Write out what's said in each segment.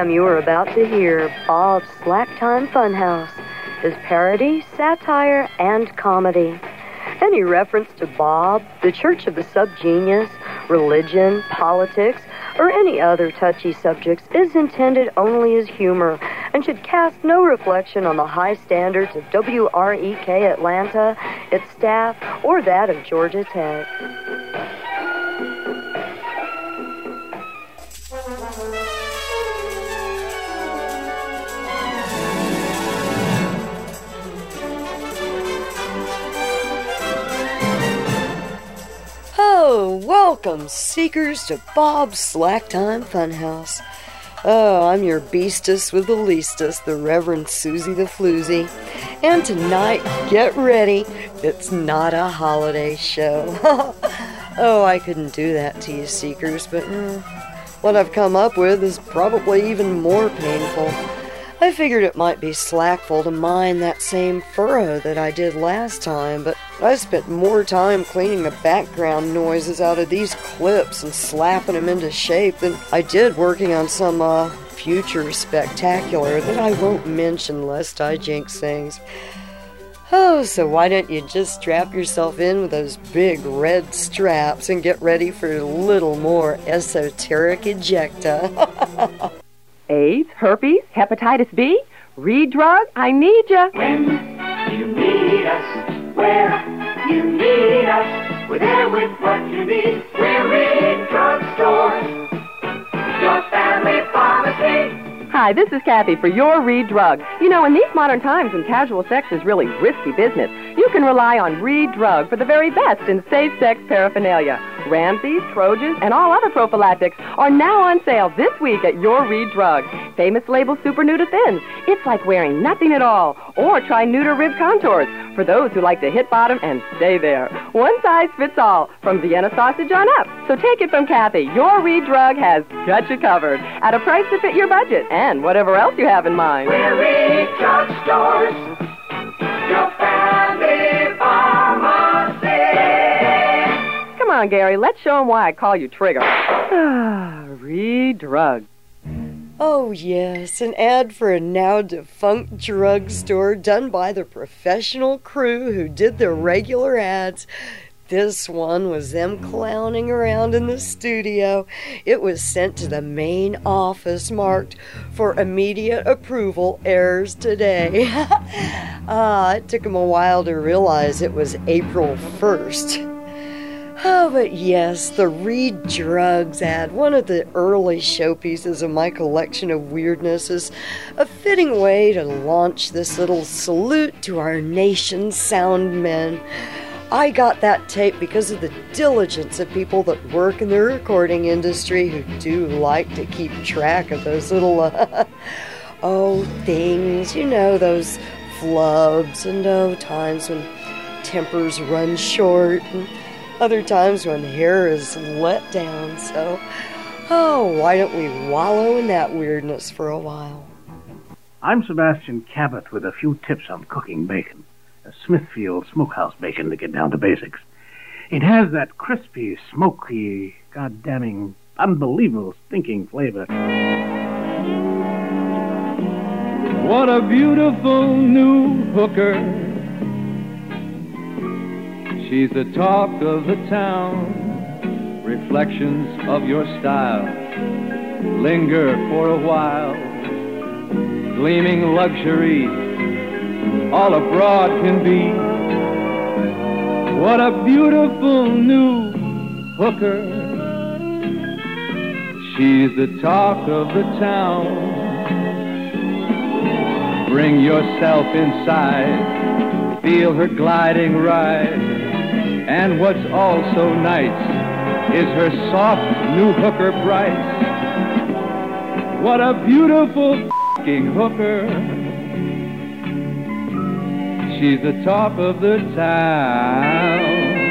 program you are about to hear, Bob's Slack Time Funhouse, is parody, satire, and comedy. Any reference to Bob, the Church of the Subgenius, religion, politics, or any other touchy subjects is intended only as humor and should cast no reflection on the high standards of WREK Atlanta, its staff, or that of Georgia Tech. Oh, welcome, seekers, to Bob's Slack Time Funhouse. Oh, I'm your beastess with the leastest, the Reverend Susie the Floozy. And tonight, get ready, it's not a holiday show. Oh, I couldn't do that to you, seekers, but what I've come up with is probably even more painful. I figured it might be slackful to mine that same furrow that I did last time, but I spent more time cleaning the background noises out of these clips and slapping them into shape than I did working on some, future spectacular that I won't mention lest I jinx things. Oh, so why don't you just strap yourself in with those big red straps and get ready for a little more esoteric ejecta. AIDS, herpes, hepatitis B, Reed Drug, I need ya. When you need us, where you need us, we're there with what you need. We're Reed Drug Stores, your family pharmacy. Hi, this is Kathy for your Reed Drug. You know, in these modern times when casual sex is really risky business, you can rely on Reed Drug for the very best in safe sex paraphernalia. Ramsey's, Trojans, and all other prophylactics are now on sale this week at your Reed Drug. Famous label Super Nuda Thins. It's like wearing nothing at all. Or try Nuda Rib Contours for those who like to hit bottom and stay there. One size fits all, from Vienna sausage on up. So take it from Kathy. Your Reed Drug has got you covered at a price to fit your budget and whatever else you have in mind. We're Reed Drug Stores, your family pharmacy. Come on, Gary, let's show them why I call you Trigger. Reed Drug. Oh, yes, an ad for a now-defunct drugstore done by the professional crew who did the regular ads. This one was them clowning around in the studio. It was sent to the main office marked for immediate approval, airs today. It took them a while to realize it was April 1st. Oh, but yes, the Reed Drugs ad, one of the early showpieces of my collection of weirdness, is a fitting way to launch this little salute to our nation's sound men. I got that tape because of the diligence of people that work in the recording industry who do like to keep track of those little, things, you know, those flubs and times when tempers run short and other times when hair is let down. So, why don't we wallow in that weirdness for a while? I'm Sebastian Cabot with a few tips on cooking bacon. A Smithfield smokehouse bacon to get down to basics. It has that crispy, smoky, goddamning, unbelievable, stinking flavor. What a beautiful new hooker. She's the talk of the town. Reflections of your style linger for a while. Gleaming luxury all abroad can be. What a beautiful new hooker. She's the talk of the town. Bring yourself inside, feel her gliding ride. And what's also nice is her soft new hooker price. What a beautiful f***ing hooker. She's the talk of the town.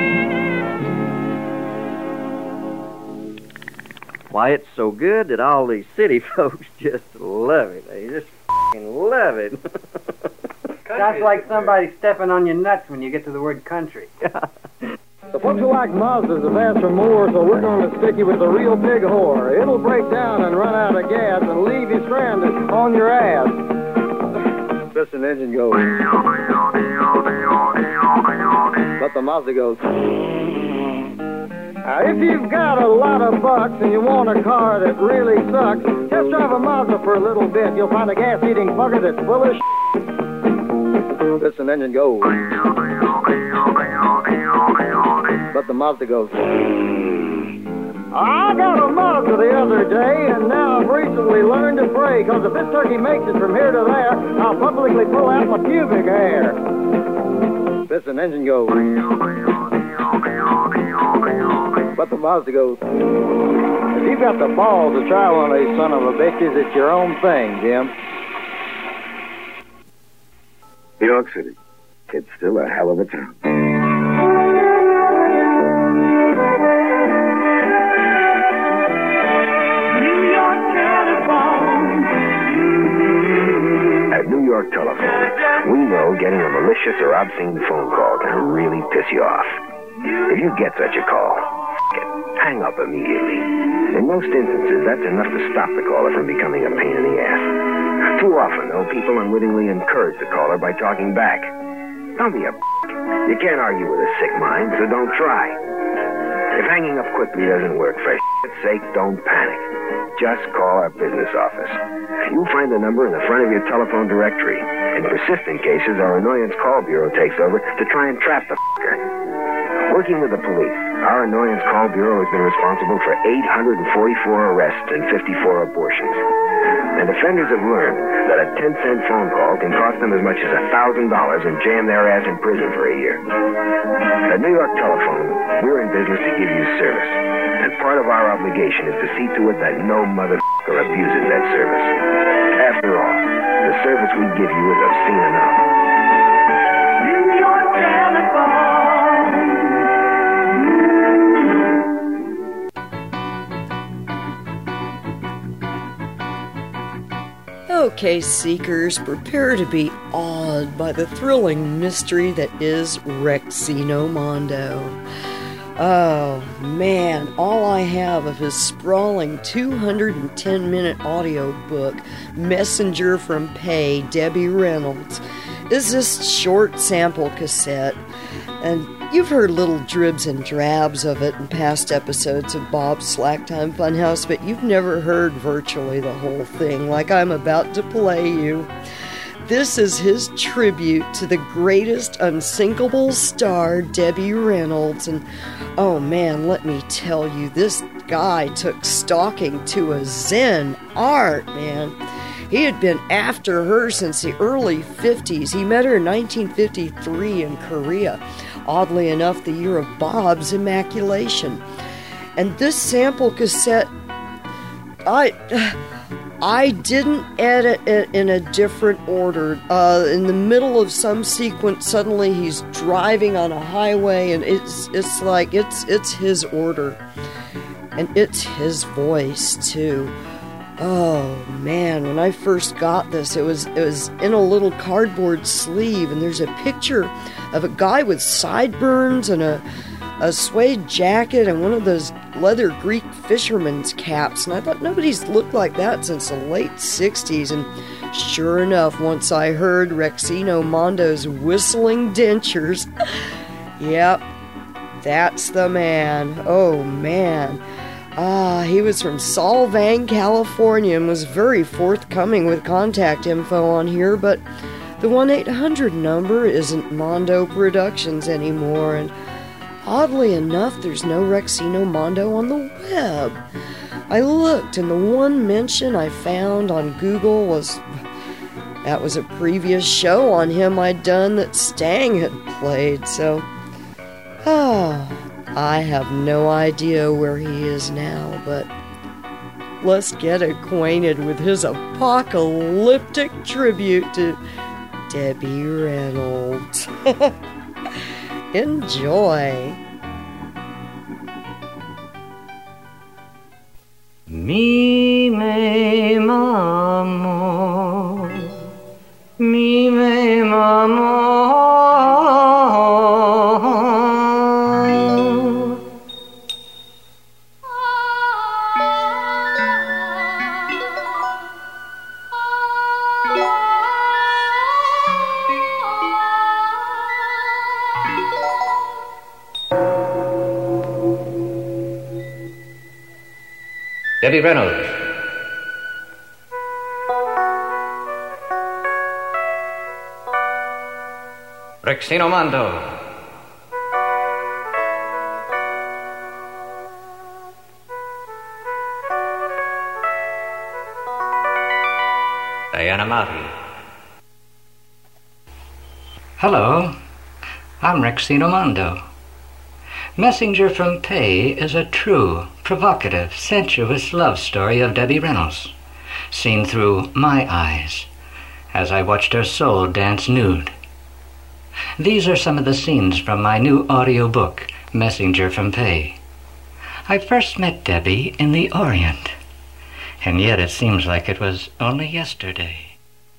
Why, it's so good that all these city folks just love it. They just f***ing love it. Sounds like somebody stepping on your nuts when you get to the word country. The folks who like Mazdas have asked for more, so we're going to stick you with the real big whore. It'll break down and run out of gas and leave you stranded on your ass. Piston engine goes. But the Mazda goes. Now, if you've got a lot of bucks and you want a car that really sucks, test drive a Mazda for a little bit. You'll find a gas-eating bugger that's full of shit. Piston engine goes. But the Mazda goes. I got a Mazda the other day, and now I've recently learned to pray, because if this turkey makes it from here to there, I'll publicly pull out my pubic hair. Piston engine goes. But the Mazda goes. If you've got the balls to try one of these son of a bitches, it's your own thing, Jim. New York City. It's still a hell of a town. At New York Telephone, we know getting a malicious or obscene phone call can really piss you off. If you get such a call, hang up immediately. In most instances, that's enough to stop the caller from becoming a pain in the ass. Too often, though, people unwittingly encourage the caller by talking back. Don't be a You can't argue with a sick mind, so don't try. If hanging up quickly doesn't work, for shit's sake, don't panic. Just call our business office. You'll find the number in the front of your telephone directory. In persistent cases, our annoyance call bureau takes over to try and trap the fucker. Working with the police, our annoyance call bureau has been responsible for 844 arrests and 54 abortions. And offenders have learned that a 10-cent phone call can cost them as much as $1,000 and jam their ass in prison for a year. At New York Telephone, we're in business to give you service. And part of our obligation is to see to it that no motherfucker abuses that service. After all, the service we give you is obscene enough. New York Telephone. Okay, seekers, prepare to be awed by the thrilling mystery that is Rexino Mondo. Oh, man, all I have of his sprawling 210-minute audio book, Messenger from Pay, Debbie Reynolds, is this short sample cassette. And you've heard little dribs and drabs of it in past episodes of Bob's Slacktime Funhouse, but you've never heard virtually the whole thing like I'm about to play you. This is his tribute to the greatest unsinkable star, Debbie Reynolds. And oh man, let me tell you, this guy took stalking to a Zen art, man. He had been after her since the early 50s. He met her in 1953 in Korea. Oddly enough, the year of Bob's immaculation. And this sample cassette, I didn't edit it in a different order. In the middle of some sequence, suddenly he's driving on a highway, and it's like it's his order, and it's his voice too. Oh man, when I first got this, it was in a little cardboard sleeve, and there's a picture of a guy with sideburns and a suede jacket and one of those leather Greek fisherman's caps, and I thought nobody's looked like that since the late 60s, and sure enough, once I heard Rexino Mondo's whistling dentures, yep, that's the man. Oh man. He was from Solvang, California, and was very forthcoming with contact info on here, but the 1-800 number isn't Mondo Productions anymore, and oddly enough, there's no Rexino Mondo on the web. I looked, and the one mention I found on Google was a previous show on him I'd done that Stang had played, so I have no idea where he is now, but let's get acquainted with his apocalyptic tribute to Debbie Reynolds. Enjoy. Mi me mamo, mi me mamo. Debbie Reynolds. Rexino Mando. Diana Marti. Hello, I'm Rexino Mando. Messenger from Pay is a true, provocative, sensuous love story of Debbie Reynolds, seen through my eyes as I watched her soul dance nude. These are some of the scenes from my new audiobook, Messenger from Pay. I first met Debbie in the Orient, and yet it seems like it was only yesterday.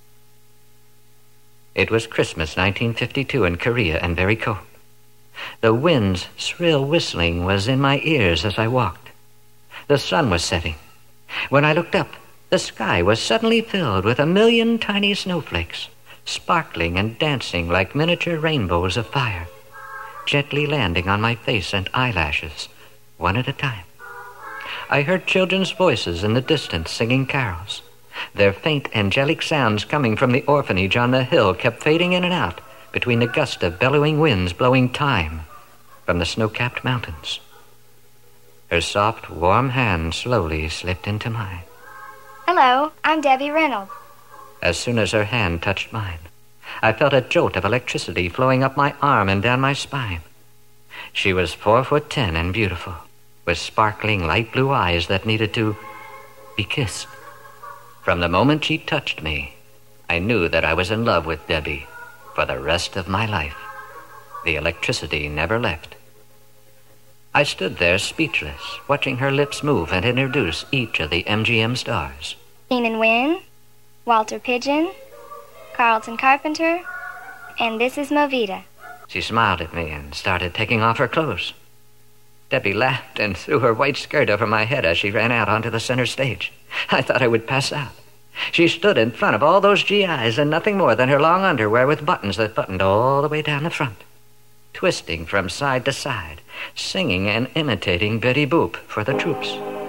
It was Christmas 1952 in Korea and very cold. The wind's shrill whistling was in my ears as I walked. The sun was setting. When I looked up, the sky was suddenly filled with 1,000,000 tiny snowflakes, sparkling and dancing like miniature rainbows of fire, gently landing on my face and eyelashes, one at a time. I heard children's voices in the distance singing carols. Their faint angelic sounds coming from the orphanage on the hill kept fading in and out between the gust of bellowing winds blowing time from the snow-capped mountains. Her soft, warm hand slowly slipped into mine. Hello, I'm Debbie Reynolds. As soon as her hand touched mine, I felt a jolt of electricity flowing up my arm and down my spine. She was 4'10" and beautiful, with sparkling light blue eyes that needed to be kissed. From the moment she touched me, I knew that I was in love with Debbie for the rest of my life. The electricity never left. I stood there speechless, watching her lips move and introduce each of the MGM stars. Keenan Wynn, Walter Pidgeon, Carlton Carpenter, and this is Movita. She smiled at me and started taking off her clothes. Debbie laughed and threw her white skirt over my head as she ran out onto the center stage. I thought I would pass out. She stood in front of all those GIs in nothing more than her long underwear with buttons that buttoned all the way down the front, twisting from side to side, singing and imitating Betty Boop for the troops.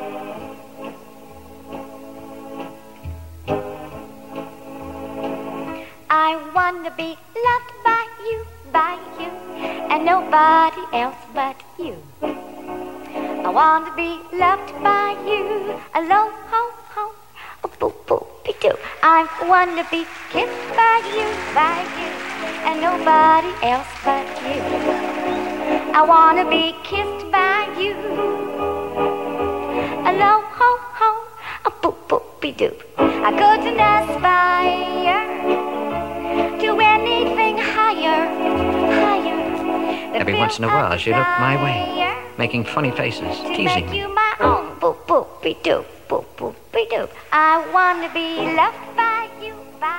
I want to be loved by you, and nobody else but you. I want to be loved by you, alone, ho, ho, oh, boo, boo, be doo. I want to be kissed by you, and nobody else but you. I want to be kissed by you, alone, ho, ho, oh, boo, boo, be doo. I couldn't aspire to anything higher. Every once in a while, she looked my way, making funny faces, teasing me. You my own, boop, boop, be doop, boop, boop, be doop. I want to be loved by you,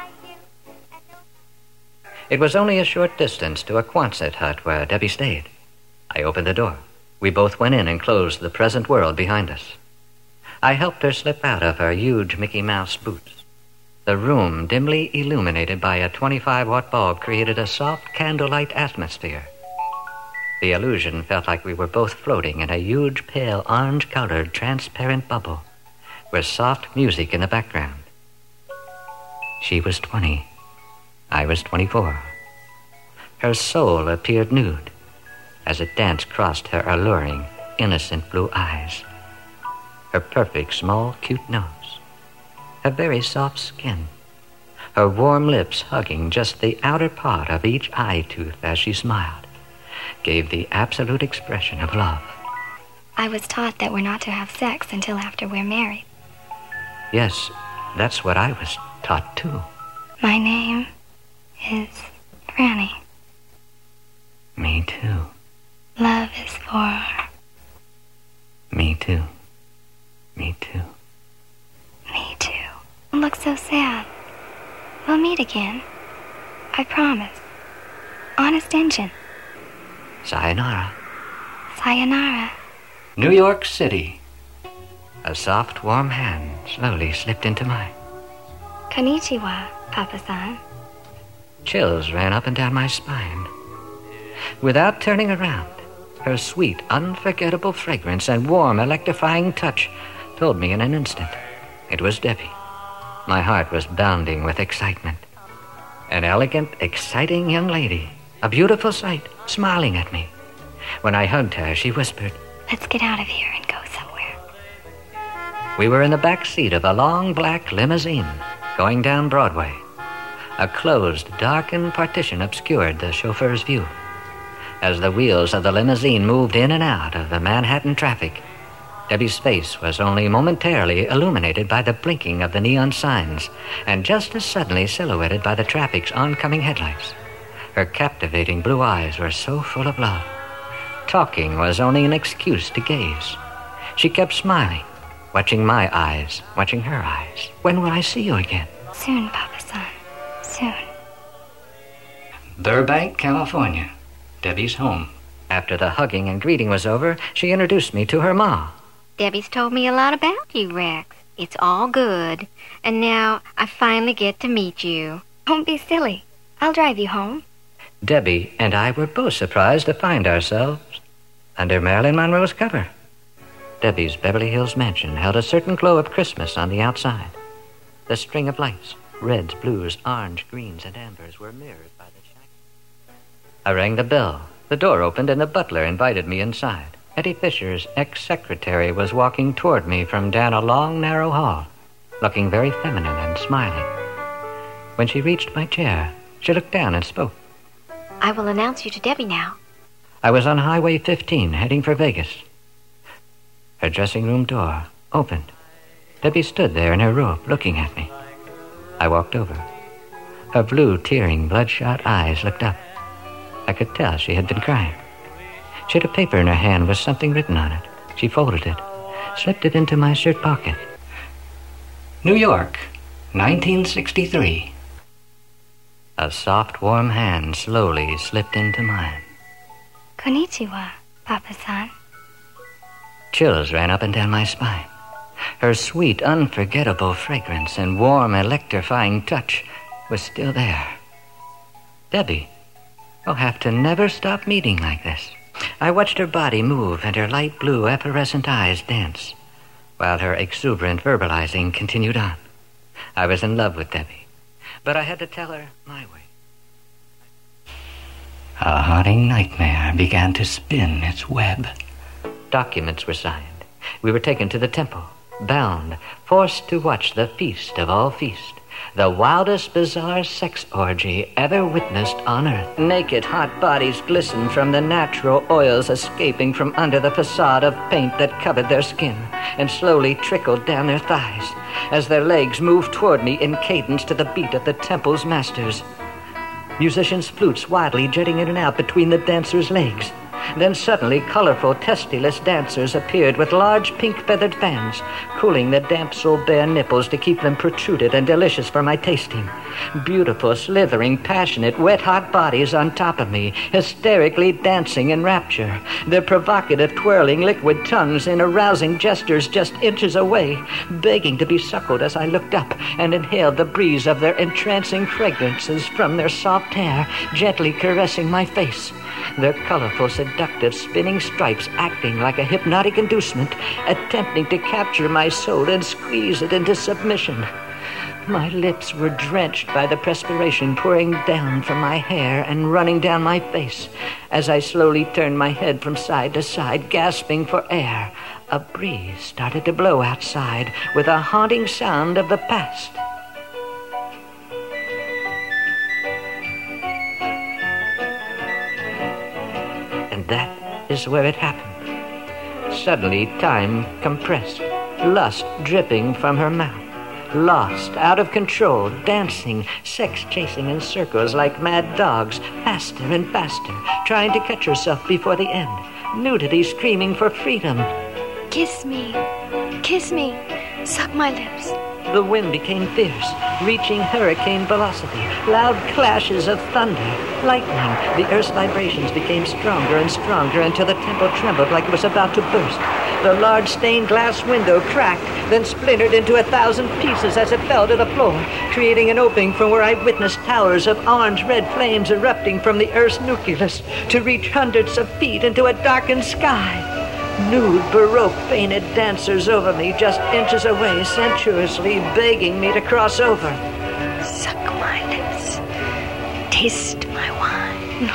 It was only a short distance to a Quonset hut where Debbie stayed. I opened the door. We both went in and closed the present world behind us. I helped her slip out of her huge Mickey Mouse boots. The room, dimly illuminated by a 25-watt bulb, created a soft candlelight atmosphere. The illusion felt like we were both floating in a huge, pale, orange-colored, transparent bubble with soft music in the background. She was 20. I was 24. Her soul appeared nude as a dance crossed her alluring, innocent blue eyes, her perfect, small, cute nose, her very soft skin, her warm lips hugging just the outer part of each eye tooth as she smiled, gave the absolute expression of love. I was taught that we're not to have sex until after we're married. Yes, that's what I was taught, too. My name is Franny. Me, too. Love is for... Me, too. Me, too. Me, too. Don't look so sad. We'll meet again. I promise. Honest Injun. Sayonara. Sayonara. New York City. A soft, warm hand slowly slipped into mine. Konnichiwa, Papa-san. Chills ran up and down my spine. Without turning around, her sweet, unforgettable fragrance and warm, electrifying touch told me in an instant. It was Debbie. My heart was bounding with excitement. An elegant, exciting young lady, a beautiful sight, smiling at me. When I hugged her, she whispered, "Let's get out of here and go somewhere." We were in the back seat of a long black limousine going down Broadway. A closed, darkened partition obscured the chauffeur's view. As the wheels of the limousine moved in and out of the Manhattan traffic, Debbie's face was only momentarily illuminated by the blinking of the neon signs and just as suddenly silhouetted by the traffic's oncoming headlights. Her captivating blue eyes were so full of love. Talking was only an excuse to gaze. She kept smiling, watching my eyes, watching her eyes. "When will I see you again?" "Soon, Papa Son. Soon." Burbank, California. Debbie's home. After the hugging and greeting was over, she introduced me to her ma. "Debbie's told me a lot about you, Rex. It's all good. And now I finally get to meet you." "Don't be silly. I'll drive you home." Debbie and I were both surprised to find ourselves under Marilyn Monroe's cover. Debbie's Beverly Hills mansion held a certain glow of Christmas on the outside. The string of lights, reds, blues, orange, greens, and ambers, were mirrored by the shining. I rang the bell. The door opened and the butler invited me inside. Eddie Fisher's ex-secretary was walking toward me from down a long, narrow hall, looking very feminine and smiling. When she reached my chair, she looked down and spoke. "I will announce you to Debbie now." I was on Highway 15, heading for Vegas. Her dressing room door opened. Debbie stood there in her robe, looking at me. I walked over. Her blue, tearing, bloodshot eyes looked up. I could tell she had been crying. She had a paper in her hand with something written on it. She folded it, slipped it into my shirt pocket. New York, 1963. A soft, warm hand slowly slipped into mine. "Konnichiwa, Papa San." Chills ran up and down my spine. Her sweet, unforgettable fragrance and warm, electrifying touch was still there. Debbie, we'll have to never stop meeting like this. I watched her body move and her light blue, effervescent eyes dance, while her exuberant verbalizing continued on. I was in love with Debbie, but I had to tell her my way. A haunting nightmare began to spin its web. Documents were signed. We were taken to the temple, bound, forced to watch the feast of all feasts, the wildest, bizarre sex orgy ever witnessed on earth. Naked, hot bodies glistened from the natural oils escaping from under the facade of paint that covered their skin and slowly trickled down their thighs as their legs moved toward me in cadence to the beat of the temple's masters. Musicians' flutes wildly jetting in and out between the dancers' legs. Then suddenly colorful, testiless dancers appeared with large pink-feathered fans, cooling the damp, bare nipples to keep them protruded and delicious for my tasting. Beautiful, slithering, passionate, wet-hot bodies on top of me, hysterically dancing in rapture, their provocative, twirling, liquid tongues in arousing gestures just inches away, begging to be suckled as I looked up and inhaled the breeze of their entrancing fragrances from their soft hair, gently caressing my face. Their colorful, seductive, spinning stripes acting like a hypnotic inducement, attempting to capture my soul and squeeze it into submission. My lips were drenched by the perspiration pouring down from my hair and running down my face as I slowly turned my head from side to side, gasping for air. A breeze started to blow outside with a haunting sound of the past. That is where it happened. Suddenly, time compressed, lust dripping from her mouth. Lost, out of control, dancing, sex-chasing in circles like mad dogs, faster and faster, trying to catch herself before the end. Nudity screaming for freedom. "Kiss me. Kiss me. Suck my lips." The wind became fierce, reaching hurricane velocity. Loud clashes of thunder, lightning. The earth's vibrations became stronger and stronger until the temple trembled like it was about to burst. The large stained glass window cracked, then splintered into 1,000 pieces as it fell to the floor, creating an opening from where I witnessed towers of orange-red flames erupting from the earth's nucleus to reach hundreds of feet into a darkened sky. nude Baroque painted dancers over me just inches away, sensuously begging me to cross over. Suck my lips. Taste my wine.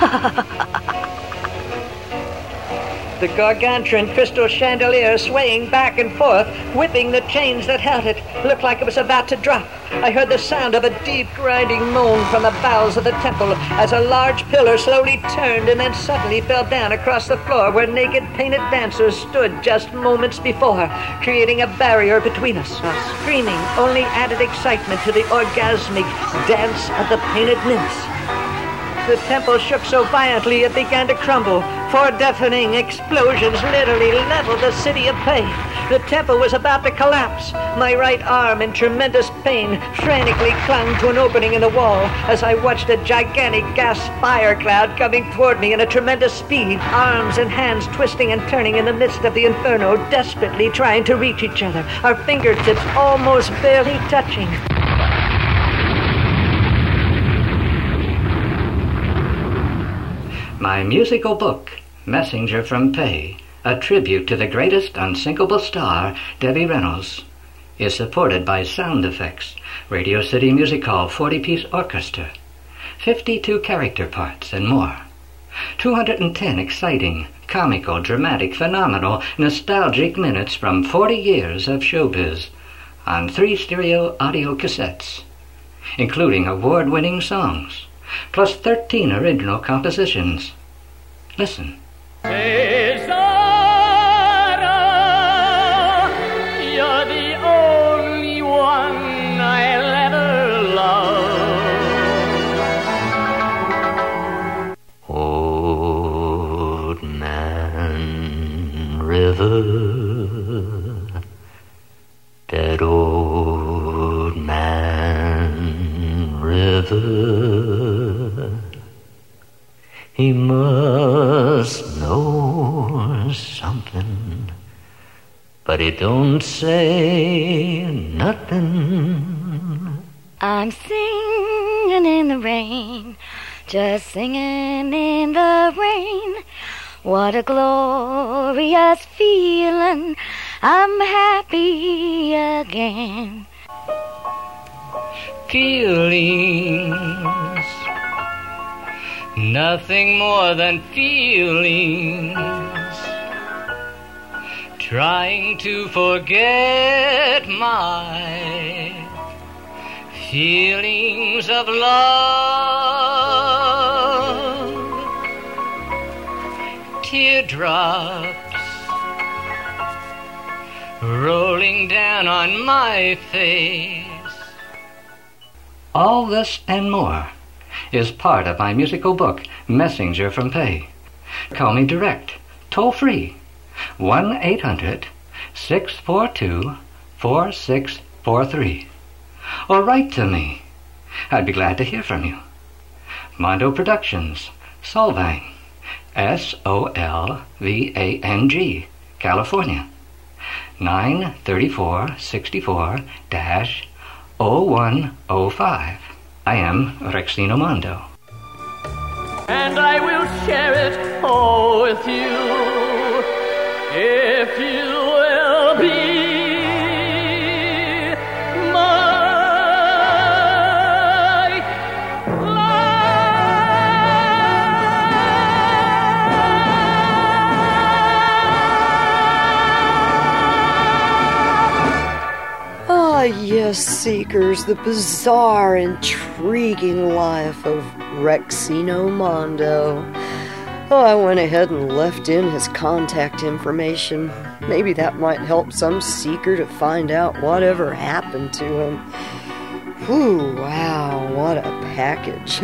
The gargantuan crystal chandelier swaying back and forth, whipping the chains that held it, looked like it was about to drop. I heard the sound of a deep grinding moan from the bowels of the temple as a large pillar slowly turned and then suddenly fell down across the floor where naked painted dancers stood just moments before, creating a barrier between us. Screaming only added excitement to the orgasmic dance of the painted nymphs. The temple shook so violently it began to crumble. 4 deafening explosions literally leveled the city of Pei. The temple was about to collapse. My right arm, in tremendous pain, frantically clung to an opening in the wall as I watched a gigantic gas fire cloud coming toward me in a tremendous speed, arms and hands twisting and turning in the midst of the inferno, desperately trying to reach each other, our fingertips almost barely touching. My musical book, Messenger from Pei, a tribute to the greatest unsinkable star, Debbie Reynolds, is supported by sound effects, Radio City Music Hall 40-piece orchestra, 52 character parts, and more. 210 exciting, comical, dramatic, phenomenal, nostalgic minutes from 40 years of showbiz on 3 stereo audio cassettes, including award-winning songs, plus 13 original compositions. Listen. Cesara, you're the only one I'll ever love. Old Man River, that old man River, he must know something, but he don't say nothing. I'm singing in the rain, just singing in the rain. What a glorious feeling, I'm happy again. Feelings, nothing more than feelings, trying to forget my feelings of love. Teardrops rolling down on my face. All this and more is part of my musical book, Messenger from Pei. Call me direct, toll free, 1-800-642-4643. Or write to me. I'd be glad to hear from you. Mondo Productions, Solvang, Solvang, California, 93464-0105. I am Rexino Mondo. And I will share it all with you, if you will be my Ah, yes, Seekers, the bizarre, intriguing life of Rexino Mondo. Oh, I went ahead and left in his contact information. Maybe that might help some seeker to find out whatever happened to him. Whew, wow, what a package.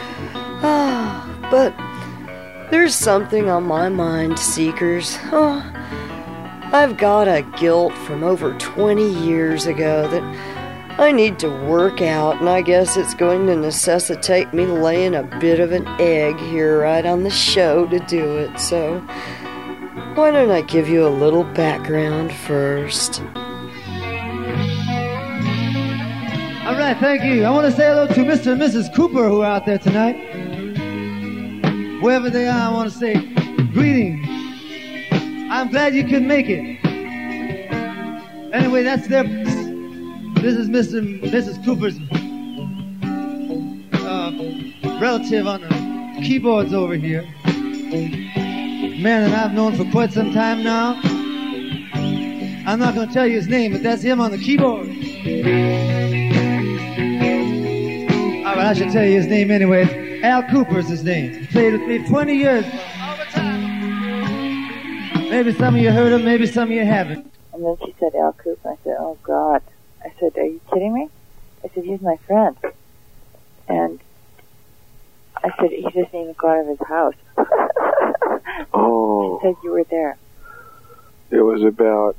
But there's something on my mind, Seekers. Oh, I've got a guilt from over 20 years ago that I need to work out, and I guess it's going to necessitate me laying a bit of an egg here right on the show to do it. So why don't I give you a little background first? All right, thank you. I want to say hello to Mr. and Mrs. Cooper who are out there tonight. Wherever they are, I want to say greetings. I I'm glad you could make it. Anyway, that's their... This is Mr. and Mrs. Cooper's relative on the keyboards over here. Man that I've known for quite some time now. I'm not going to tell you his name, but that's him on the keyboard. All right, I should tell you his name anyway. Al Cooper's his name. He played with me 20 years. All the time. Maybe some of you heard him, maybe some of you haven't. And then she said, Al Cooper. I said, oh, God. I said, are you kidding me? I said, he's my friend. And I said, he doesn't even go out of his house. Oh. She said you were there. It was about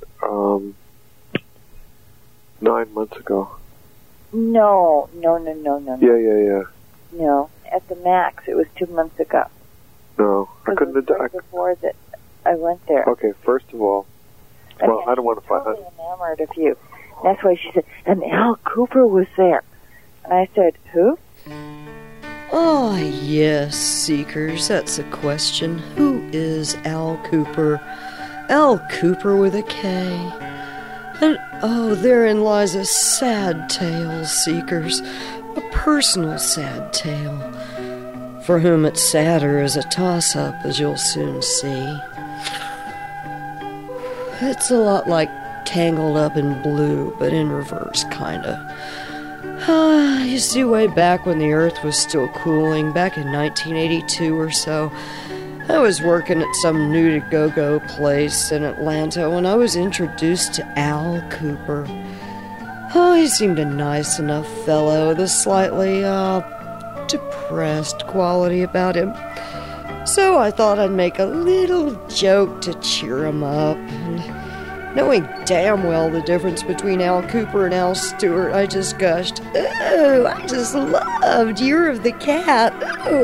9 months ago. No. Yeah. No, at the max, it was 2 months ago. No, I couldn't have done. Before that, I went there. Okay, first of all, well, I don't want to fight. Totally enamored of you. That's why she said, and Al Cooper was there. And I said, who? Oh, yes, Seekers, that's the question. Who is Al Cooper? Al Cooper with a K. And, oh, therein lies a sad tale, Seekers. A personal sad tale. For whom it's sadder as a toss-up, as you'll soon see. It's a lot like Tangled Up in Blue, but in reverse, kinda. You see, way back when the Earth was still cooling, back in 1982 or so, I was working at some new-to-go-go place in Atlanta when I was introduced to Al Cooper. Oh, he seemed a nice enough fellow with a slightly, depressed quality about him. So I thought I'd make a little joke to cheer him up. And knowing damn well the difference between Al Cooper and Al Stewart, I just gushed, "Oh, I just loved Year of the Cat.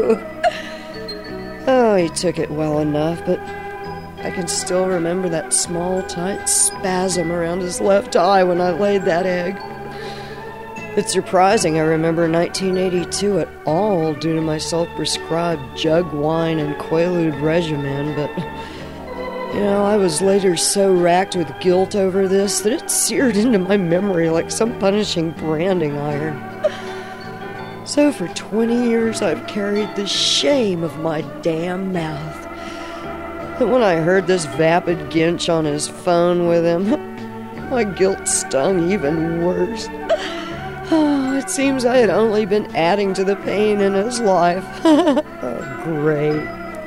Oh, he took it well enough, but I can still remember that small, tight spasm around his left eye when I laid that egg. It's surprising I remember 1982 at all due to my self-prescribed jug wine and Quaalude regimen, but, you know, I was later so racked with guilt over this that it seared into my memory like some punishing branding iron. So for 20 years I've carried the shame of my damn mouth. And when I heard this vapid Ginch on his phone with him, my guilt stung even worse. Oh, it seems I had only been adding to the pain in his life. Oh, great.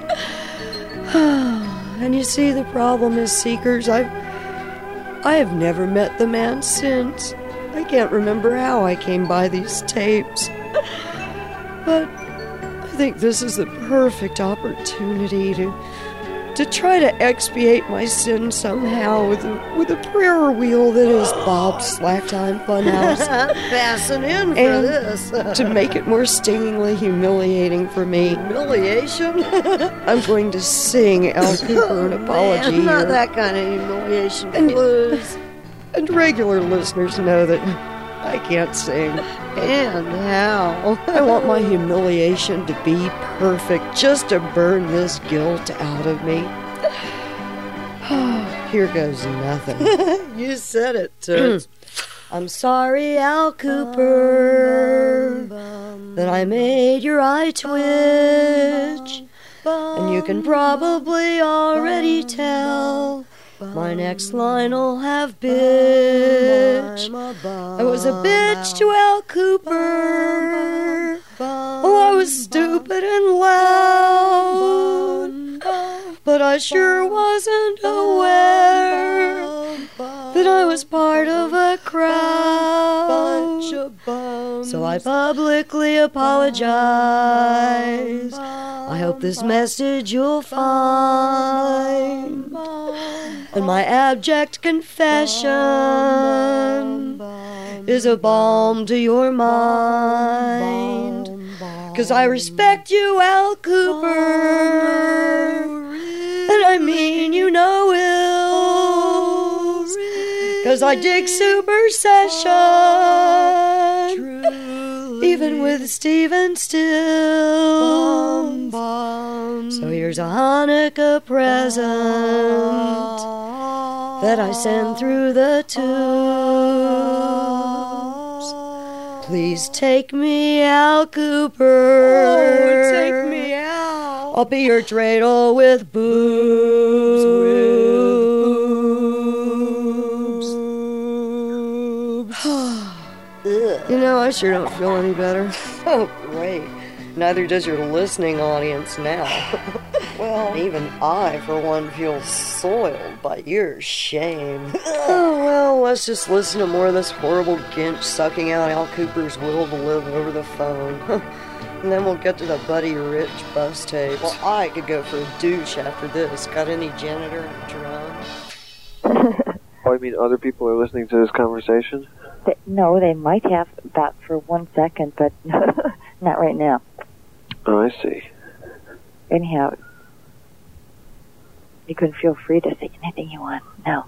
And you see, the problem is, Seekers, I have never met the man since. I can't remember how I came by these tapes. But I think this is the perfect opportunity to try to expiate my sin somehow with a prayer wheel that is Bob's Slacktime Funhouse. Fasten in for and this. To make it more stingingly humiliating for me. Humiliation? I'm going to sing Al Cooper an apology Man, not here. that kind of humiliation, please. And regular listeners know that I can't sing. And how? I want my humiliation to be perfect, just to burn this guilt out of me. Here goes nothing. You said it, Toots. I'm sorry, Al Cooper, that I made your eye twitch. And you can probably already tell my next line'll have bitch. I was a bitch to Al Cooper. Oh, I was stupid and loud. But I sure wasn't aware that I was part of a crowd. So I publicly apologize. I hope this message you'll find. And my abject confession is a balm to your mind. 'Cause I respect you, Al Cooper. And I mean you no ills. 'Cause I dig supersession. Even with Stephen Stills. So here's a Hanukkah present that I send through the tubes. Please take me out, Cooper. Oh, take me out. I'll be your dreidel with boobs, You know, I sure don't feel any better. Oh, great. Neither does your listening audience now. Well, even I, for one, feel soiled by your shame. Oh, well, let's just listen to more of this horrible Ginch sucking out Al Cooper's will to live over the phone. And then we'll get to the Buddy Rich bus tapes. Well, I could go for a douche after this. Got any janitor and drum? Oh, you mean other people are listening to this conversation? No, they might have about for 1 second, but not right now. Oh, I see. Anyhow, you can feel free to say anything you want. No.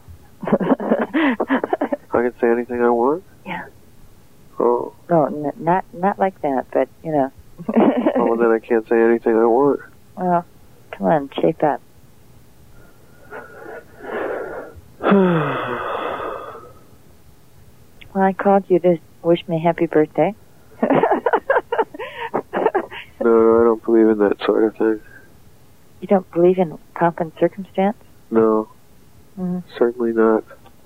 I can say anything I want? Yeah. Oh. No, not like that, but, you know. Oh, well, then I can't say anything I want. Well, come on, shape up. Well, I called you to wish me happy birthday. No, I don't believe in that sort of thing. You don't believe in pomp and circumstance? No. Mm-hmm. Certainly not.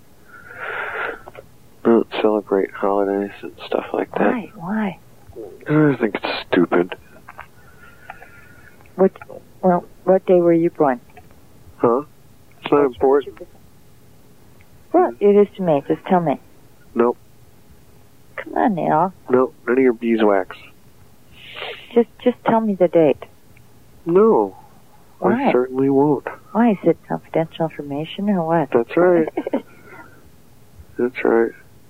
I don't celebrate holidays and stuff like that. Why? I think it's stupid. What day were you born? Huh? It's not important. Well, it is to me. Just tell me. Nope. Come on now. Nope, none of your beeswax. Just tell me the date. No. Why? I certainly won't. Why? Is it confidential information or what? That's right. That's right.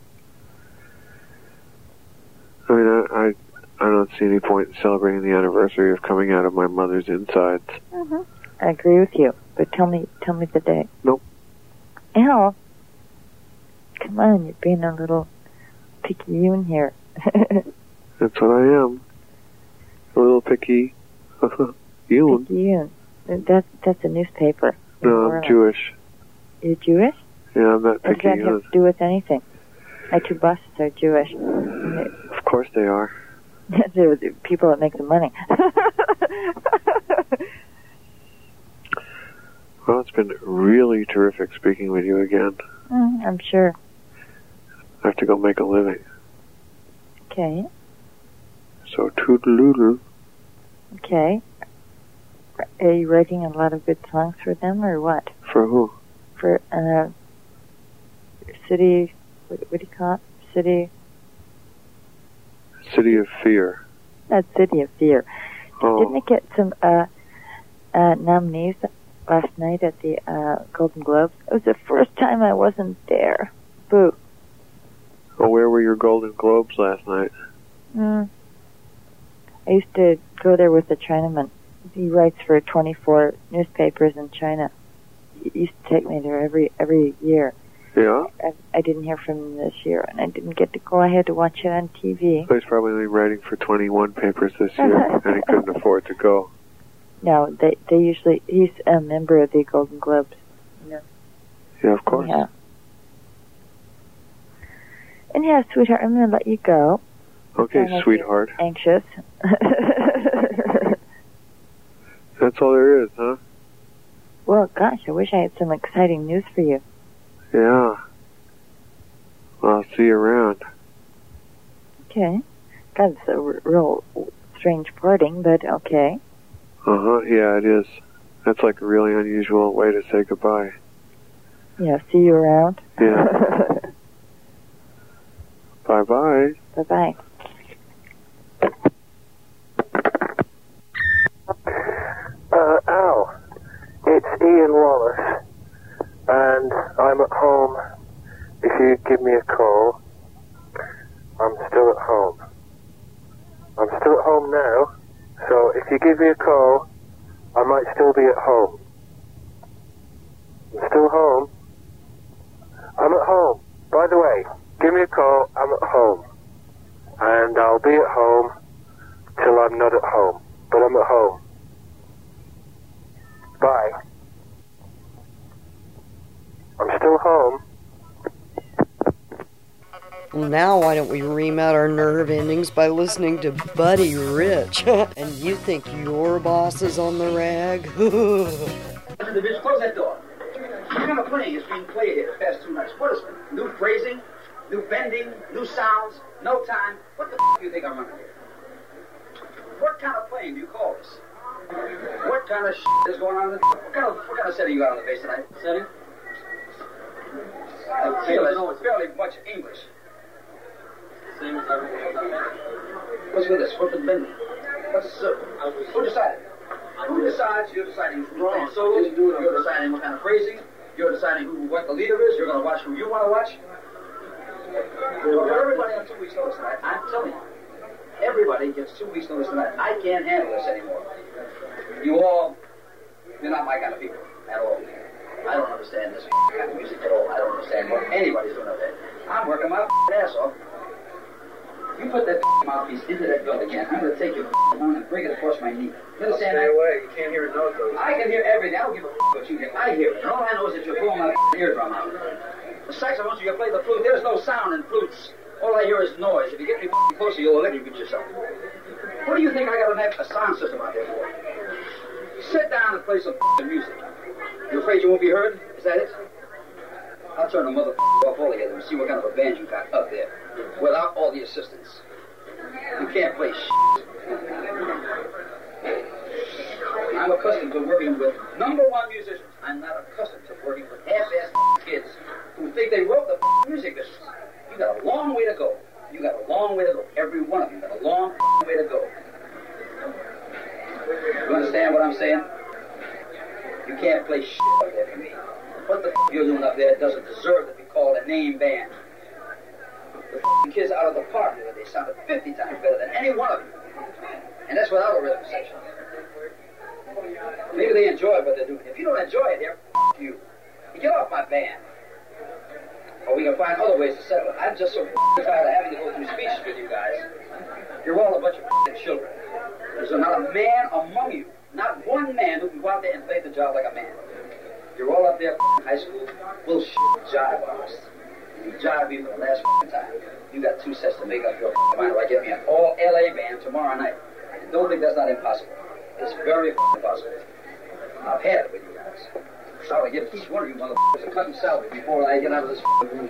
I mean, I don't see any point in celebrating the anniversary of coming out of my mother's insides. Mm-hmm. I agree with you, but tell me the date. Nope. Al, come on, you're being a little picayune here. That's what I am. A little picky. Picayune. That's a newspaper. No, I'm Jewish. You're Jewish? Yeah, I'm not What does that picayune. have to do with anything? My two bosses are Jewish. Of course they are. They're the people that make the money. Well, it's been really terrific speaking with you again. I'm sure. I have to go make a living. Okay. So toodaloo. Okay. Are you writing a lot of good songs for them, or what? For who? For City. What do you call it? City of Fear. Not City of Fear. Oh. Didn't it get some nominees last night at the Golden Globes? It was the first time I wasn't there. Boo. Oh, where were your Golden Globes last night? I used to go there with a Chinaman. He writes for 24 newspapers in China. He used to take me there every year. Yeah? I didn't hear from him this year, and I didn't get to go. I had to watch it on TV. He's probably only writing for 21 papers this year, and he couldn't afford to go. No, they usually, he's a member of the Golden Globes. You know. Yeah, of course. Yeah. Anyhow, sweetheart, I'm going to let you go. Okay, sweetheart. Anxious. That's all there is, huh? Well, gosh, I wish I had some exciting news for you. Yeah. Well, I'll see you around. Okay. God, it's a real strange parting, but okay. Uh-huh, yeah, it is. That's like a really unusual way to say goodbye. Yeah, see you around. Yeah. Bye-bye. Bye-bye. Al, it's Ian Wallace, and I'm at home. If you give me a call, I'm still at home. I'm still at home now, so if you give me a call, I might still be at home. I'm still home. I'm at home. By the way, give me a call, I'm at home. And I'll be at home till I'm not at home. But I'm at home. Bye. I'm still home. Well, now why don't we ream out our nerve endings by listening to Buddy Rich? And you think your boss is on the rag? Close that door. What kind of playing is being played here the past 2 nights? What is it? New phrasing? New bending? New sounds? No time? What the do you think I'm running here? What kind of playing do you call this? What kind of is going on? What kind of setting you got on the bass tonight? Setting? I feel it's fairly much English. Same as everything. What's with this? What's the bending? What's the circle? Who decided? Who decides? You're deciding who's playing solos. You're deciding what kind of phrasing. You're deciding what the leader is. You're going to watch who you want to watch. Everybody on 2 weeks' notice tonight. I'm telling you. Everybody gets 2 weeks' notice tonight. I can't handle this anymore. You're not my kind of people at all. I don't understand this kind of music at all. I don't understand what anybody's doing out there. I'm working my ass off. You put that mouthpiece into that building again, I'm going to take your phone and bring it across my knee. You understand that? Stay away. You can't hear a note, though. I can hear everything. I don't give a what you hear. I hear it. And all I know is that you're pulling my eardrum out. The saxophone, you play the flute. There's no sound in flutes. All I hear is noise. If you get me closer, you'll electrocute yourself. What do you think I got a sound system out there for? Sit down and play some music. You afraid you won't be heard? Is that it? I'll turn the mother off altogether and see what kind of a band you got up there without all the assistants. You can't play I'm accustomed to working with #1 musicians. I'm not accustomed to working with half-assed kids who think they wrote the music business. You got a long way to go. You got a long way to go. Every one of you got a long way to go. You understand what I'm saying? You can't play up there for me. What the you're doing up there doesn't deserve to be called a name band. The kids out of the park, they sounded 50 times better than any one of you. And that's without a rhythm section. Maybe they enjoy what they're doing. If you don't enjoy it here, you get off my band. Or we can find other ways to settle it. I'm just so tired of having to go through speeches with you guys. You're all a bunch of children. There's not a man among you, not one man who can go out there and play the job like a man. You're all up there in high school, bullshit jive artists. You jive me for the last time. You got 2 sets to make up your mind, or I get me an all LA band tomorrow night. Don't think that's not impossible. It's very possible. I've had it with you guys. So I give each one of you motherfuckers a cut and salary before I get out of this room.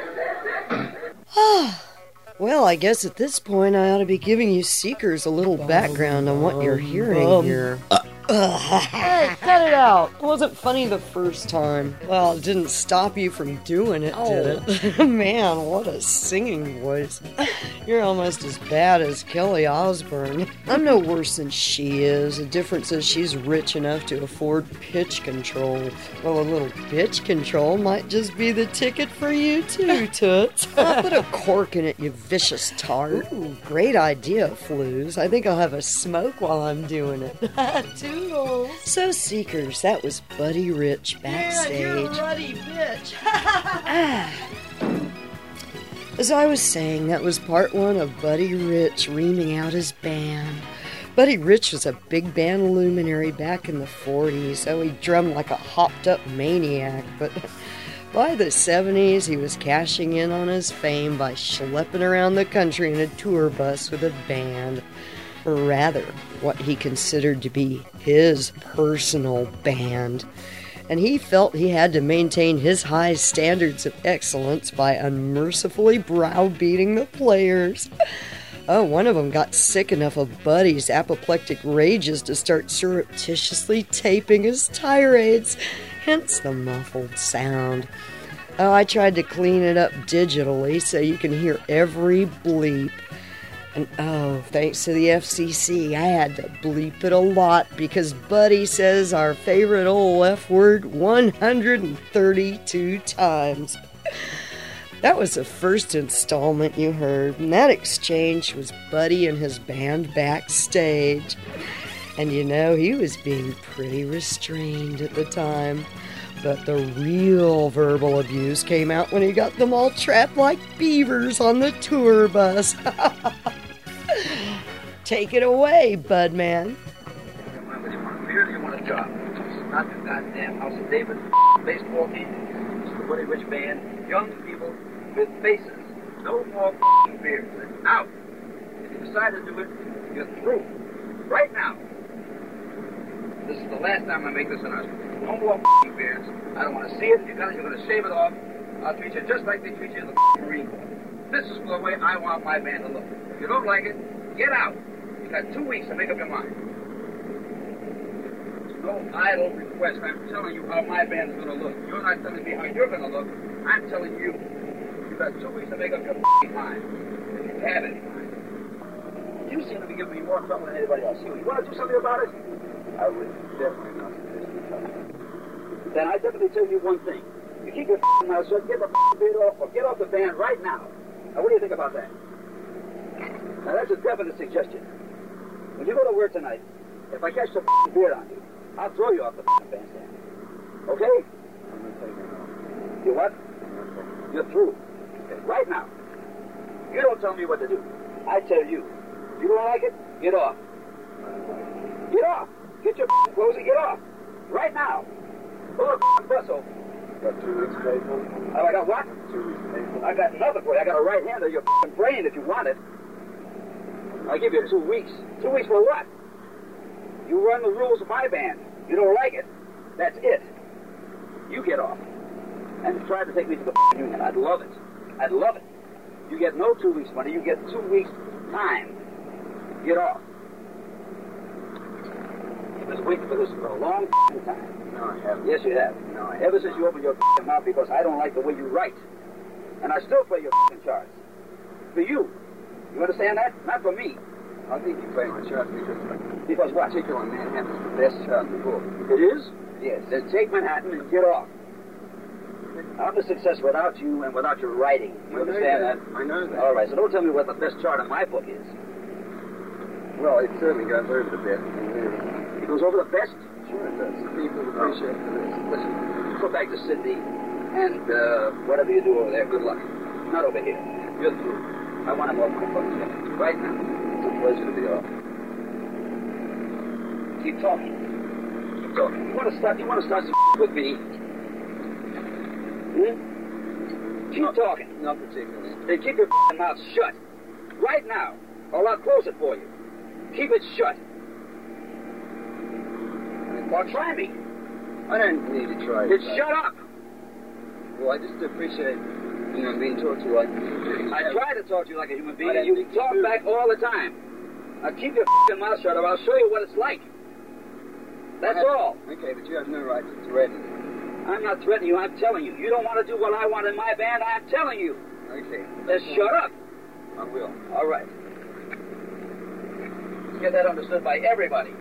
Well, I guess at this point I ought to be giving you seekers a little background on what you're hearing here. Hey, cut it out. It wasn't funny the first time. Well, it didn't stop you from doing it, did it? Man, what a singing voice. You're almost as bad as Kelly Osbourne. I'm no worse than she is. The difference is she's rich enough to afford pitch control. Well, a little pitch control might just be the ticket for you too, Toots. Put a cork in it, you vicious tart. Ooh, great idea, Flues. I think I'll have a smoke while I'm doing it. Toodles. So, Seekers, that was Buddy Rich backstage. Yeah, you're a ruddy bitch. As I was saying, that was part 1 of Buddy Rich reaming out his band. Buddy Rich was a big band luminary back in the 40s, so he drummed like a hopped-up maniac, but by the 70s, he was cashing in on his fame by schlepping around the country in a tour bus with a band. Or rather, what he considered to be his personal band. And he felt he had to maintain his high standards of excellence by unmercifully browbeating the players. Oh, one of them got sick enough of Buddy's apoplectic rages to start surreptitiously taping his tirades, hence the muffled sound. Oh, I tried to clean it up digitally so you can hear every bleep. And oh, thanks to the FCC, I had to bleep it a lot because Buddy says our favorite old F word 132 times. That was the first installment you heard, and that exchange was Buddy and his band backstage. And you know, he was being pretty restrained at the time. But the real verbal abuse came out when he got them all trapped like beavers on the tour bus. Take it away, Budman. Where do you want a job? not the goddamn House of David baseball team. It's the Woody Rich Band. Young people with faces. No more beers. It's out. If you decide to do it, you're through. Right now. This is the last time I make this announcement. No more beards. I don't want to see it. You're going to shave it off. I'll treat you just like they treat you in the Marine Corps. This is the way I want my band to look. If you don't like it, get out. You got 2 weeks to make up your mind. There's no idle request. I'm telling you how my band is going to look. You're not telling me how you're going to look. I'm telling you. You've got 2 weeks to make up your mind. If you have any mind. You seem to be giving me more trouble than anybody else. You want to do something about it? I would definitely not suggest you trouble. Then I definitely tell you one thing. You keep your mouth shut, get the beard off, or get off the band right now. Now, what do you think about that? Now, that's a definite suggestion. When you go to work tonight, if I catch the beard on you, I'll throw you off the bandstand. Okay? I'm not taking it off. You what? You're through. Okay, right now. You don't tell me what to do. I tell you. You don't like it? Get off. Get off. Get your clothes and get off. Right now. Pull a bus over. Got 2 weeks paper. Oh, I got what? 2 weeks paper. I got another for you. I got a right hand of your brain if you want it. I'll give you 2 weeks. 2 weeks for what? You run the rules of my band. You don't like it. That's it. You get off. And try to take me to the union. I'd love it. I'd love it. You get no 2 weeks money. You get 2 weeks time. Get off. You've been waiting for this for a long time. No, I haven't. Yes, you have. No, I haven't. Ever since you opened your mouth because I don't like the way you write. And I still play your charts. For you. You understand that? Not for me. I think you play my charts Because what? Particular Manhattan's the best chart in the book. It is? Yes. Then take Manhattan and get off. I'm a success without you and without your writing. You understand that? I know that. All right, so don't tell me what the best chart in my book is. Well, it certainly goes over the best. It goes over the best? Sure it does. People appreciate this. Listen, go back to Sydney, and whatever you do over there, good luck. Not over here. You're through. I want him off my fucking show. Right now. It's a pleasure to be off. Keep talking. Keep talking. You want to start some with me? Keep talking. Not particularly. Then keep your mouth shut. Right now. Or I'll close it for you. Keep it shut. Or try me. I don't need to try. Then shut up. Well, I just appreciate, being talked to like I try to talk to you like a human being, and you talk back all the time. Now keep your mouth shut, or I'll show you what it's like. That's all. Okay, but you have no right to threaten me. I'm not threatening you, I'm telling you. You don't want to do what I want in my band, I'm telling you. Okay. Just shut up. I will. All right. Get that understood by everybody.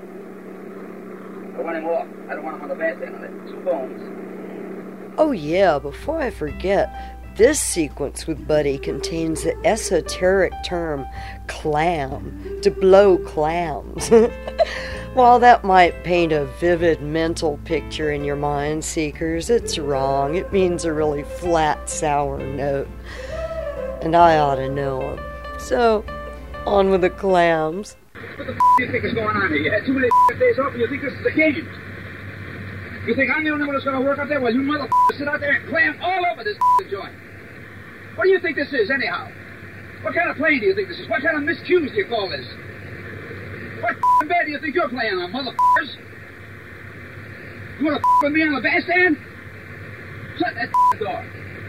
I want him off. I don't want him on the bandstand on it. 2 bones. Oh yeah, before I forget, this sequence with Buddy contains the esoteric term clam, to blow clams. While that might paint a vivid mental picture in your mind, seekers, it's wrong. It means a really flat, sour note. And I ought to know 'em. So, on with the clams. What the do you think is going on here? You had too many days off and you think this is a game. You think I'm the only one that's going to work out there? Well, you motherfuckers sit out there and clam all over this joint. What do you think this is, anyhow? What kind of plane do you think this is? What kind of miscues do you call this? What bed do you think you're playing on, motherfuckers? You want to with me on the bandstand? Shut that door.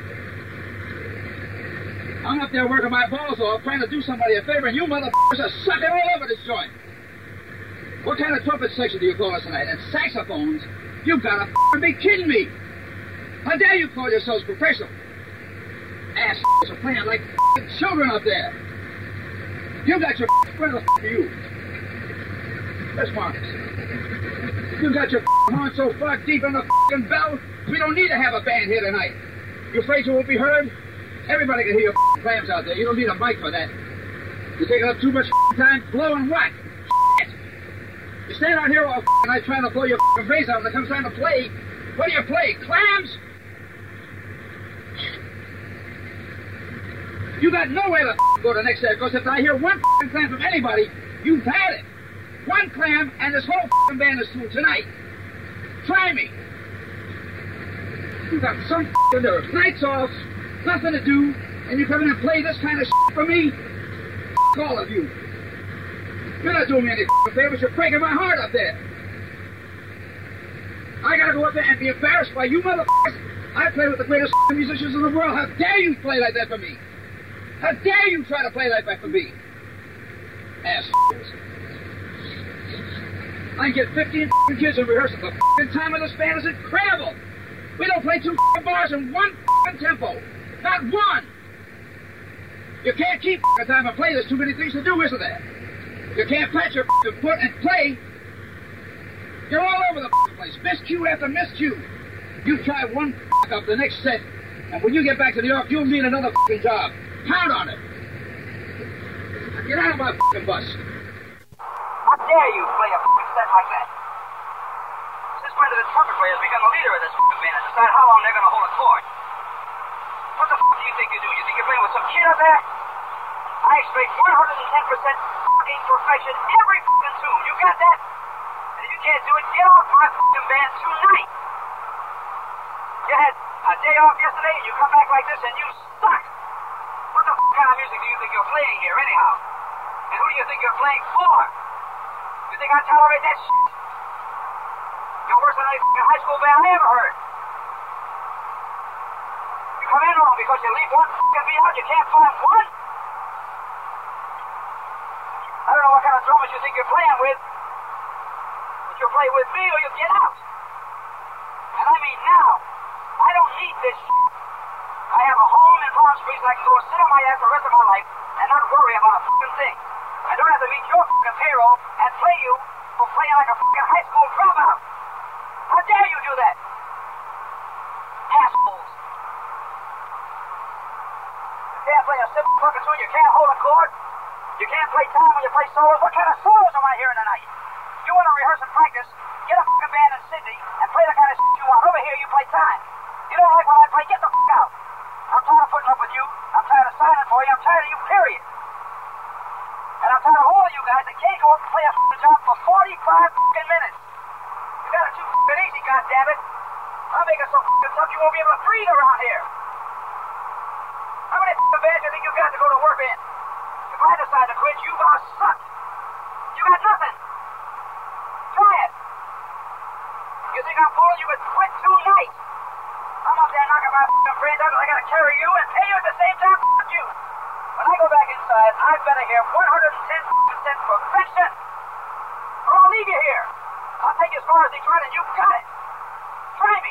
I'm up there working my balls off, trying to do somebody a favor, and you motherfuckers are sucking all over this joint. What kind of trumpet section do you call us tonight? And saxophones? You've got to be kidding me. How dare you call yourselves professional? Ass are playing like children up there. You got your where the are you? That's Marcus. You got your horn so far deep in the bell, we don't need to have a band here tonight. You afraid you won't be heard? Everybody can hear your clams out there. You don't need a mic for that. You're taking up too much time blowing what? You stand out here all night trying to blow your face out when it comes time to play. What do you play? Clams? You got nowhere to go to next day, because if I hear one clam from anybody, you've had it. One clam and this whole band is through tonight. Try me. You got some f***ing nerve. Nights off, nothing to do, and you come in and play this kind of shit for me? F*** all of you. You're not doing me any f***ing favors. You're breaking my heart up there. I gotta go up there and be embarrassed by you motherfuckers. I play with the greatest f***ing musicians in the world. How dare you play like that for me? How dare you try to play like that for me? Assholes. I can get 15 f***ing kids in rehearsal. The f***ing time of this band is incredible. We don't play 2 f***ing bars in 1 f***ing tempo. Not one. You can't keep f***ing time and play. There's too many things to do, isn't there? You can't plant your f***ing foot and play. You're all over the f***ing place. Miscue after miscue. You try one f*** up the next set, and when you get back to New York, you'll need another f***ing job. Count on it. Now get out of my f***ing bus. How dare you play a f***ing set like that? Since when did the trumpet players become the leader of this f***ing band and decide how long they're going to hold a chord? What the f*** do you think you're doing? You think you're playing with some kid up there? I expect 110% f***ing perfection every f***ing tune. You got that? And if you can't do it, get off my f***ing band tonight. You had a day off yesterday and you come back like this and you suck. What the f*** kind of music do you think you're playing here anyhow? And who do you think you're playing for? You think I tolerate that shit? You're worse than any f***ing high school band I ever heard. You come in wrong because you leave one f***ing beat out, you can't find one? I don't know what kind of drummers you think you're playing with, but you'll play with me or you'll get out. And I mean now. I don't need this shit. I have a home in Palm Springs I can go sit on my ass the rest of my life and not worry about a fucking thing. I don't have to meet your fucking payroll and play you for playing like a fucking high school dropout. How dare you do that? Assholes. You can't play a simple fucking tune, you can't hold a chord, you can't play time when you play solos. What kind of solos am I hearing tonight? You want to rehearse and practice, get a fucking band in Sydney and play the kind of shit you want. Over here you play time. You don't like what I play, get the fuck out. I'm tired of putting up with you. I'm tired of signing for you. I'm tired of you, period. And I'm tired of all of you guys that can't go up and play a fucking job for 45 fucking minutes. You got it too fucking easy, goddammit. I'll make it so fucking tough you won't be able to breathe around here. How many fucking bands do you think you got to go to work in? If I decide to quit, you gonna suck. You got nothing. Try it. You think I'm fooling you with quit tonight? I'm up there knocking my f***ing brains out and I gotta carry you and pay you at the same time. F*** you. When I go back inside, I better hear 110% perfection. Or I'll leave you here. I'll take you as far as Detroit and you got it. Try me.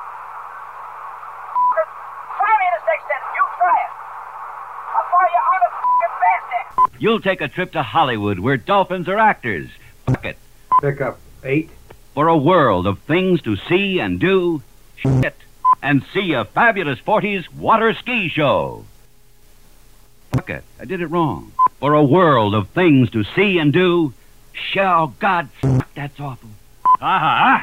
Try me in this next sentence. You try it. I'll fire you out of f***ing bandstand. You'll take a trip to Hollywood where dolphins are actors. Fuck it. Pick up 8. For a world of things to see and do, shit, and see a fabulous 40s water ski show. Fuck it, I did it wrong. For a world of things to see and do, shall God, that's awful. Ah,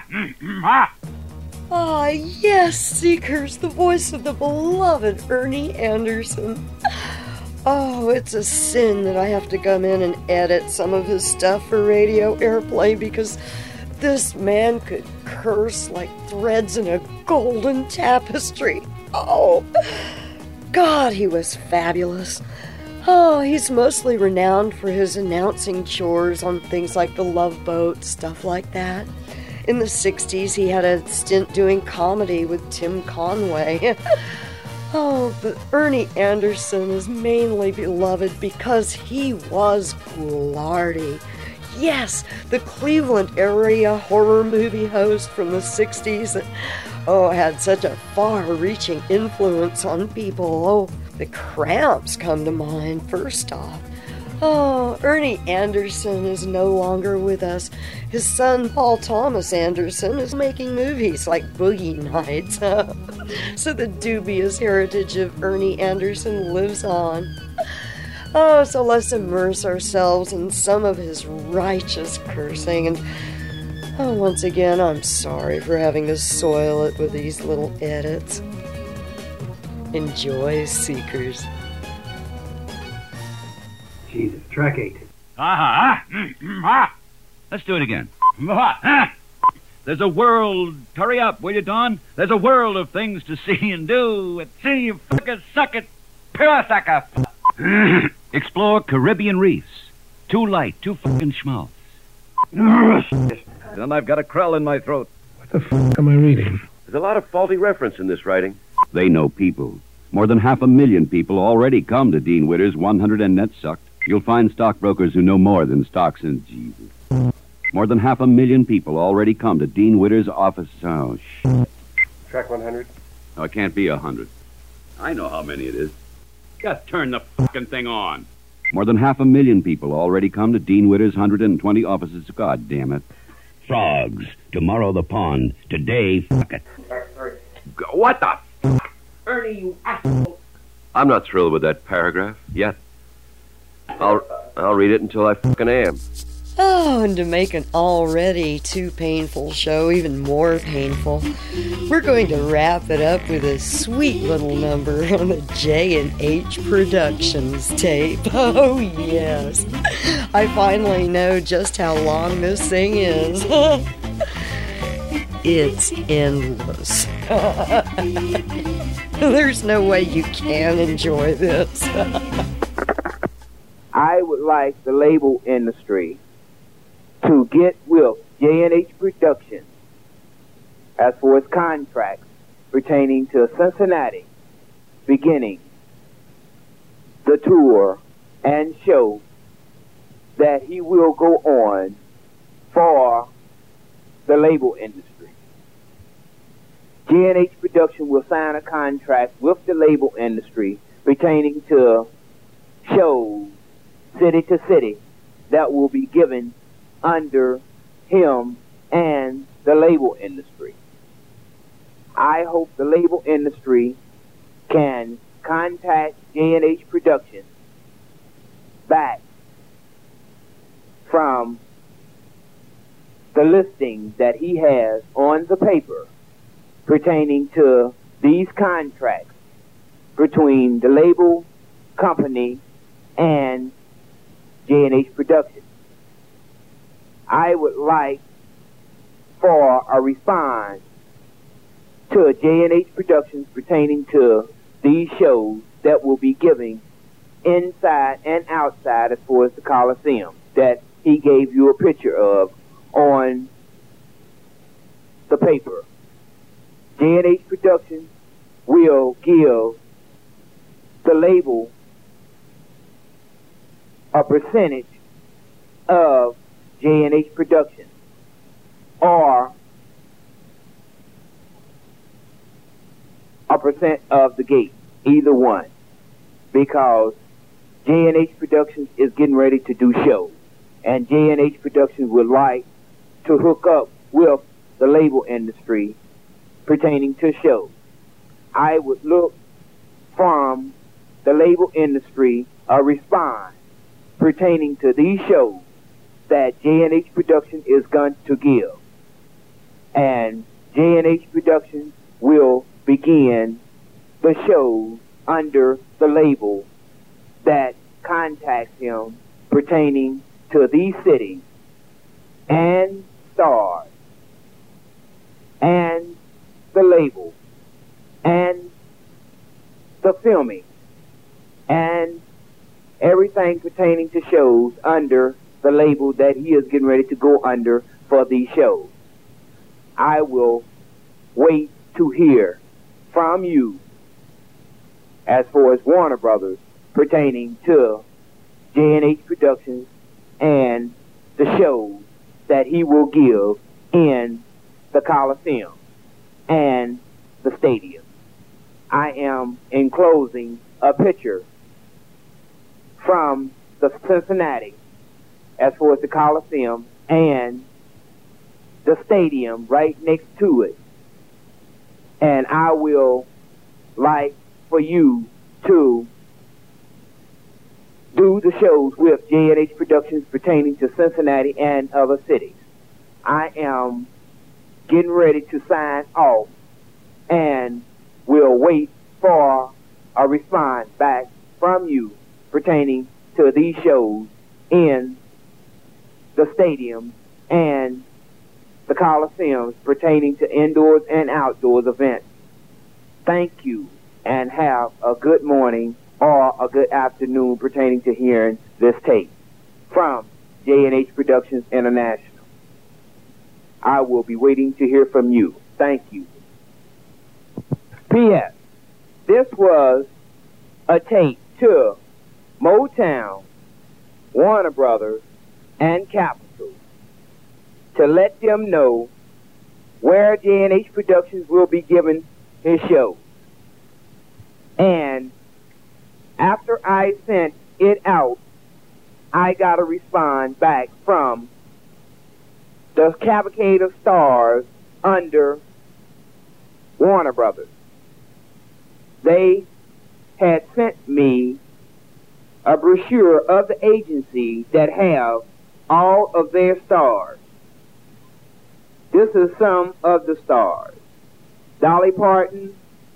yes, Seekers, the voice of the beloved Ernie Anderson. Oh, it's a sin that I have to come in and edit some of his stuff for radio airplay because this man could curse like threads in a golden tapestry. Oh, God, he was fabulous. Oh, he's mostly renowned for his announcing chores on things like The Love Boat, stuff like that. In the 60s, he had a stint doing comedy with Tim Conway. Oh, but Ernie Anderson is mainly beloved because he was Ghoulardi. Yes, the Cleveland area horror movie host from the 60s that, had such a far-reaching influence on people. Oh, the Cramps come to mind first off. Oh, Ernie Anderson is no longer with us. His son, Paul Thomas Anderson, is making movies like Boogie Nights. So the dubious heritage of Ernie Anderson lives on. Oh, so let's immerse ourselves in some of his righteous cursing. And, once again, I'm sorry for having to soil it with these little edits. Enjoy, Seekers. Jesus, track 8. Let's do it again. There's a world. Hurry up, will you, Don? There's a world of things to see and do. At sea, you fuckers, suck it. Pure sucker. Explore Caribbean reefs. Too light, too fucking schmaltz. Then I've got a krell in my throat. What the fuck am I reading? There's a lot of faulty reference in this writing. They know people. More than 500,000 people already come to Dean Witter's 100 and net sucked. You'll find stockbrokers who know more than stocks and Jesus. More than 500,000 people already come to Dean Witter's office. Oh, shit. Track 100. No, it can't be 100. I know how many it is. Just turn the fucking thing on. More than 500,000 people already come to Dean Witter's 120 offices. God damn it. Frogs. Tomorrow the pond. Today, fuck it. What the fuck? Ernie, you asshole. I'm not thrilled with that paragraph yet. I'll read it until I fucking am. Oh, and to make an already too painful show even more painful, we're going to wrap it up with a sweet little number on the J&H Productions tape. Oh, yes. I finally know just how long this thing is. It's endless. There's no way you can enjoy this. I would like the label industry to get with J&H Productions as for its contracts pertaining to Cincinnati, beginning the tour and show that he will go on for the label industry. J&H Production will sign a contract with the label industry pertaining to shows city to city that will be given under him and the label industry. I hope the label industry can contact J&H Productions back from the listing that he has on the paper pertaining to these contracts between the label company and J&H Productions. I would like for a response to J&H Productions pertaining to these shows that will be giving inside and outside as far as the Coliseum that he gave you a picture of on the paper. J&H Productions will give the label a percentage of J&H Productions or a percent of the gate, either one, because J&H Productions is getting ready to do shows, and J&H Productions would like to hook up with the label industry pertaining to shows. I would look from the label industry a response pertaining to these shows that J&H Productions is going to give. And J&H Productions will begin the shows under the label that contacts him pertaining to these cities and stars and the label and the filming and everything pertaining to shows under the label that he is getting ready to go under for these shows. I will wait to hear from you as far as Warner Brothers pertaining to J&H Productions and the shows that he will give in the Coliseum and the stadium. I am enclosing a picture from the Cincinnati as far as the Coliseum and the stadium right next to it. And I will like for you to do the shows with J&H Productions pertaining to Cincinnati and other cities. I am getting ready to sign off and will wait for a response back from you pertaining to these shows in the stadium and the Coliseums pertaining to indoors and outdoors events. Thank you, and have a good morning or a good afternoon pertaining to hearing this tape from J&H Productions International. I will be waiting to hear from you. Thank you. P.S. This was a tape to Motown, Warner Brothers, and Capitol to let them know where J&H Productions will be giving his show. And after I sent it out, I got a response back from the Cavalcade of Stars under Warner Brothers. They had sent me a brochure of the agency that have all of their stars. This is some of the stars. Dolly Parton,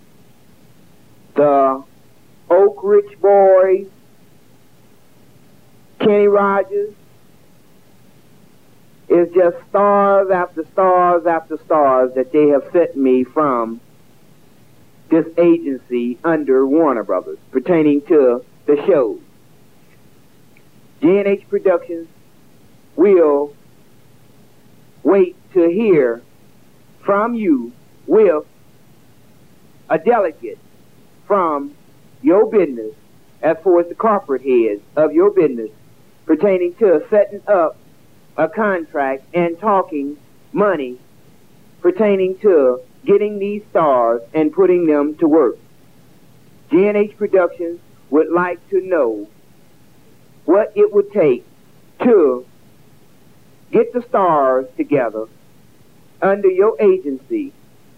the Oak Ridge Boys, Kenny Rogers. It's just stars after stars after stars that they have sent me from this agency under Warner Brothers pertaining to the shows. J&H Productions will wait to hear from you with a delegate from your business as far as the corporate heads of your business pertaining to setting up a contract and talking money pertaining to getting these stars and putting them to work. J&H Productions would like to know what it would take to get the stars together under your agency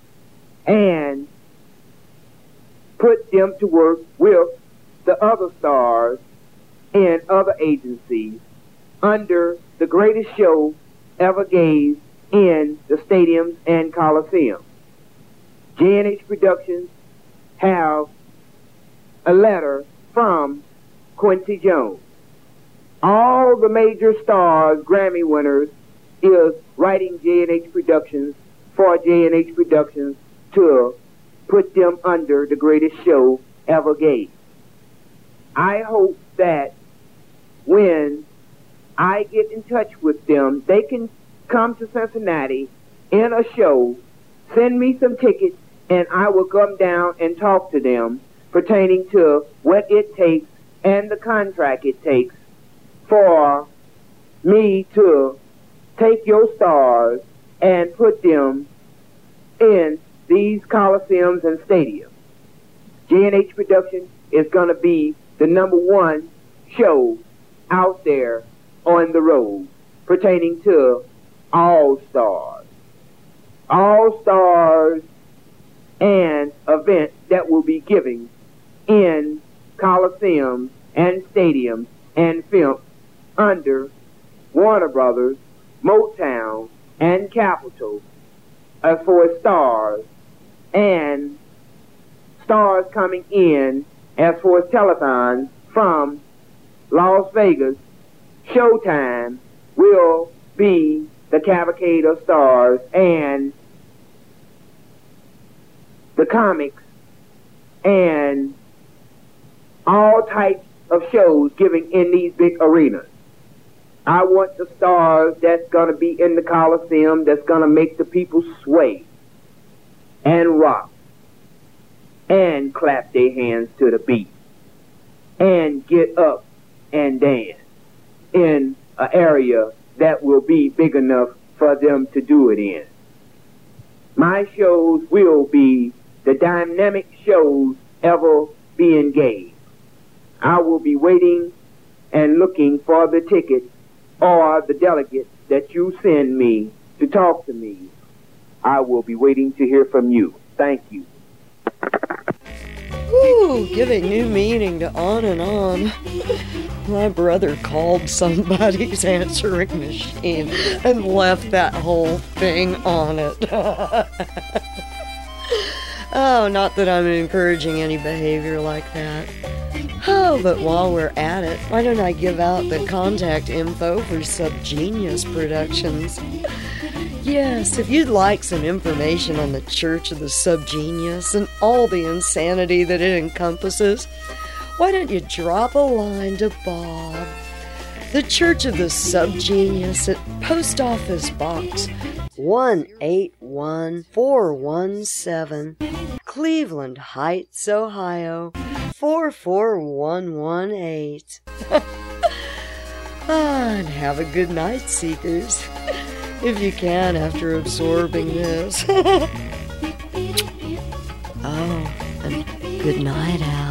and put them to work with the other stars in other agencies under the greatest show ever gave in the stadiums and coliseums. J&H Productions have a letter from Quincy Jones. All the major stars, Grammy winners, is writing J&H Productions for J&H Productions to put them under the greatest show ever gave. I hope that when I get in touch with them, they can come to Cincinnati in a show, send me some tickets, and I will come down and talk to them pertaining to what it takes and the contract it takes for me to take your stars and put them in these coliseums and stadiums. J&H Productions is going to be the #1 show out there on the road pertaining to all stars. All stars and events that will be giving in coliseums and stadiums and films under Warner Brothers, Motown, and Capitol as for stars, and stars coming in as for telethons from Las Vegas. Showtime will be the Cavalcade of Stars and the comics and all types of shows giving in these big arenas. I want the stars that's going to be in the Coliseum that's going to make the people sway and rock and clap their hands to the beat and get up and dance in an area that will be big enough for them to do it in. My shows will be the dynamic shows ever being gave. I will be waiting and looking for the tickets or the delegates that you send me to talk to me. I will be waiting to hear from you. Thank you. Ooh, giving new meaning to on and on. My brother called somebody's answering machine and left that whole thing on it. Oh, not that I'm encouraging any behavior like that. Oh, but while we're at it, why don't I give out the contact info for Subgenius Productions? Yes, if you'd like some information on the Church of the Subgenius and all the insanity that it encompasses, why don't you drop a line to Bob? The Church of the Subgenius at Post Office Box 181417, Cleveland Heights, Ohio 44118. And have a good night, Seekers. If you can, after absorbing this. Oh, and good night, Al.